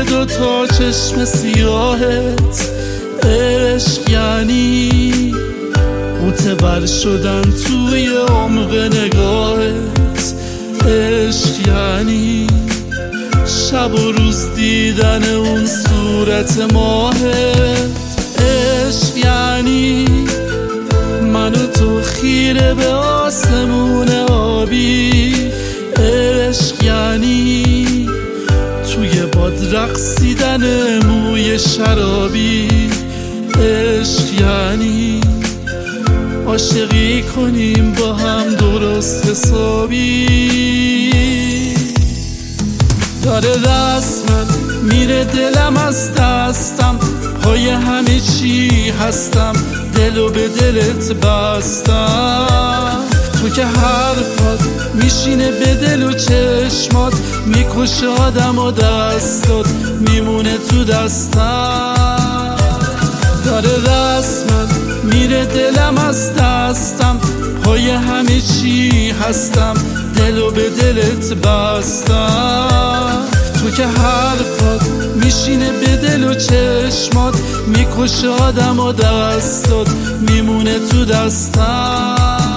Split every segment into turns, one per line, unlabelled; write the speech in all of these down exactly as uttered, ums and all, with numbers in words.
دو تا چشم سیاهت. عشق یعنی متور شدن توی عمق نگاهت. عشق یعنی شب و روز دیدن اون صورت ماهت. عشق یعنی من و تو خیره به آسمون آبی. عشق یعنی توی باد رقصیدن موی شرابی. عشق یعنی عاشقی کنیم با هم درست حسابی. داره رسمن میره دلم از دستم، پای همه چی هستم، دلو به دلت بستم. تو که حرفات میشینه به دل و چشمات، میکشه آدم و دستات میمونه تو دستم. داره رسمن میره دلم از دستم، پای همه چی هستم، دلو به دلت بستم. تو که حرفات میشینه به دل و چشمات، میکشه آدم و دستات میمونه تو دستم.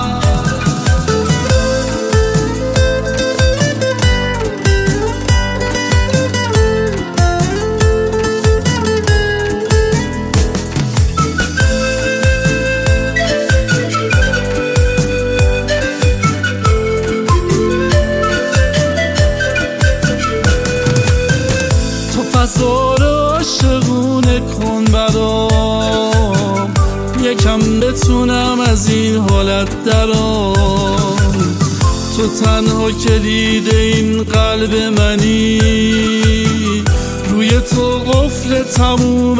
فضا رو عاشقونه کن برام، یکم بتونم از این حالت درام. تو تنها کلید این قلب منی، روی تو قفل تموم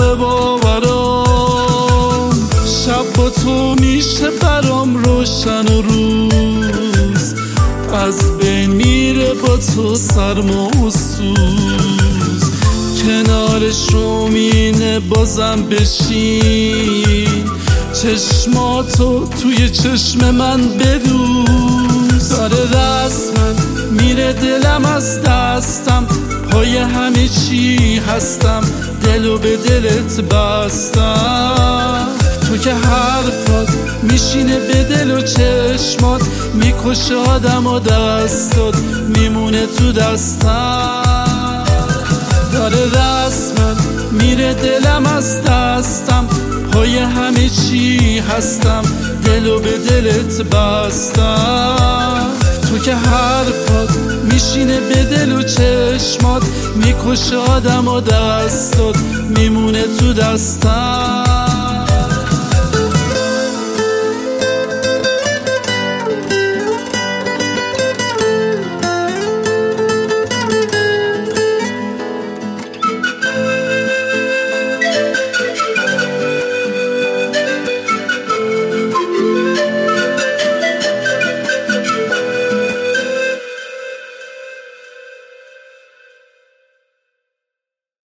باورام. شب با تو میشه برام روشن و روز، از بین میره با تو سرما و سوز. کنار شومینه بازم بشین، چشماتو توی چشم من بدوز. داره رسمن میره دلم از دستم، پای همه چی هستم، دلو به دلت بستم. تو که حرفات میشینه به دل و چشمات، میکشه آدم و دستات میمونه تو دستم. داره رسمن میره دلم از دستم، پای همه چی هستم، دلو به دلت بستم. تو که حرفات میشینه به دل و چشمات، میکشه آدم و دستات میمونه تو دستم.